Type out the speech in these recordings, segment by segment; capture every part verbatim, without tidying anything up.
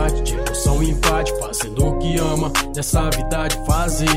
bate, de emoção invade, fazendo o que ama, dessa vida de fazer.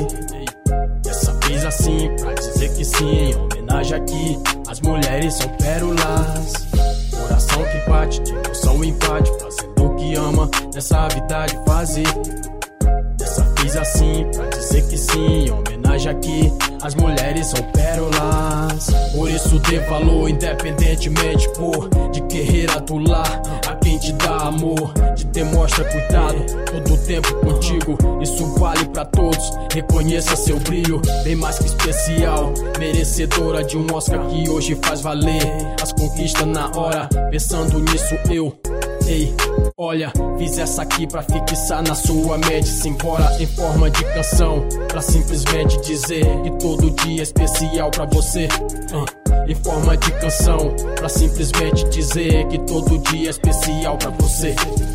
Dessa vez assim, pra dizer que sim, em homenagem aqui, as mulheres são pérolas. Coração que bate, de emoção invade, fazendo o que ama, dessa vida de fazer. Dessa vez assim, pra dizer que sim, em homenagem aqui, as mulheres são pérolas. Por isso dê valor, independentemente, pô, de guerreira do lar, a quem te dá amor, te demonstra cuidado, todo o tempo contigo. Isso vale pra todos, reconheça seu brilho, bem mais que especial, merecedora de um Oscar que hoje faz valer as conquistas na hora. Pensando nisso eu, ei, olha, fiz essa aqui pra fixar na sua mente, simbora em forma de canção, pra simplesmente dizer que todo dia é especial pra você. uh, Em forma de canção, pra simplesmente dizer que todo dia é especial pra você.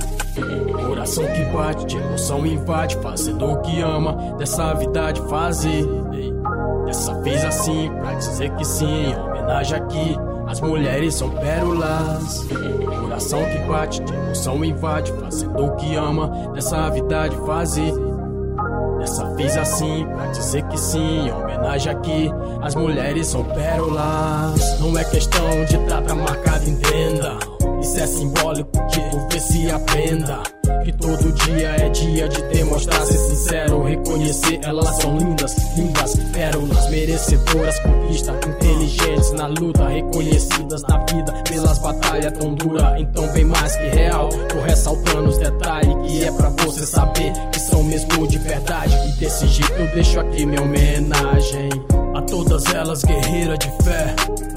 Coração que bate, de emoção invade, fazendo o que ama, dessa vida de fazer. Ei, dessa vez assim, pra dizer que sim, em homenagem aqui, as mulheres são pérolas. Coração que bate, de emoção invade, fazendo o que ama, dessa vida de fazer. Dessa vez assim, pra dizer que sim, em homenagem aqui, as mulheres são pérolas. Não é questão de trata marcada, entenda, isso é simbólico que tu vê se aprenda. Que todo dia é dia de demonstrar, ser sincero, reconhecer, elas são lindas, lindas pérolas, merecedoras, conquista, inteligentes na luta, reconhecidas na vida pelas batalhas tão duras. Então bem mais que real, tô ressaltando os detalhes que é pra você saber que são mesmo de verdade. E desse jeito eu deixo aqui minha homenagem a todas elas, guerreiras de fé.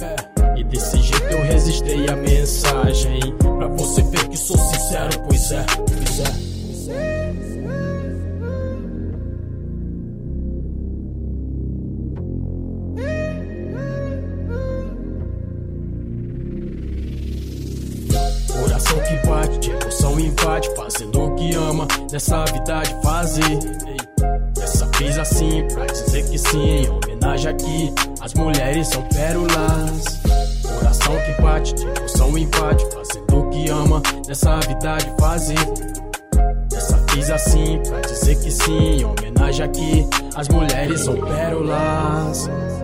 E desse jeito eu registrei a mensagem pra você ver que sou sincero, pois é, pois é, pois é. Coração que bate, de emoção invade, fazendo o que ama, dessa vida de fazer. Dessa vez assim, pra dizer que sim, em homenagem aqui, as mulheres são pérolas. Coração que bate, de emoção invade, fazendo o que ama, dessa vida de fazer. Dessa vez assim, pra dizer que sim, em homenagem aqui, as mulheres são pérolas.